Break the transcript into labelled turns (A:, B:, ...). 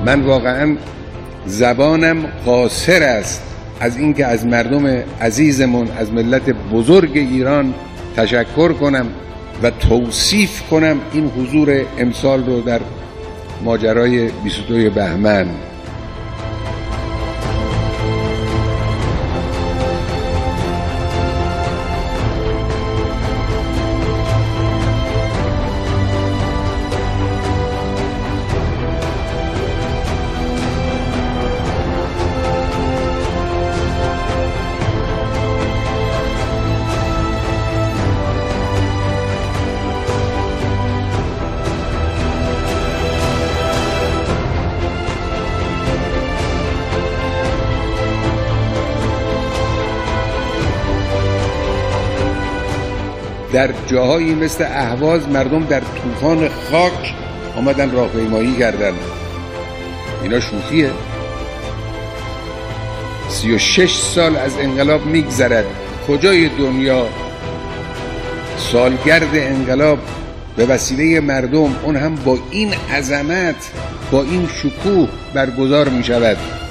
A: من واقعا زبانم قاصر است از اینکه از مردم عزیزمون، از ملت بزرگ ایران تشکر کنم و توصیف کنم این حضور امسال رو در ماجرای 22 بهمن. در جاهایی مثل اهواز مردم در طوفان خاک آمدن راهپیمایی کردن. اینا شوخیه؟ 36 سال از انقلاب میگذرد. کجای دنیا سالگرد انقلاب به وسیله مردم، اون هم با این عظمت، با این شکوه برگزار می شود؟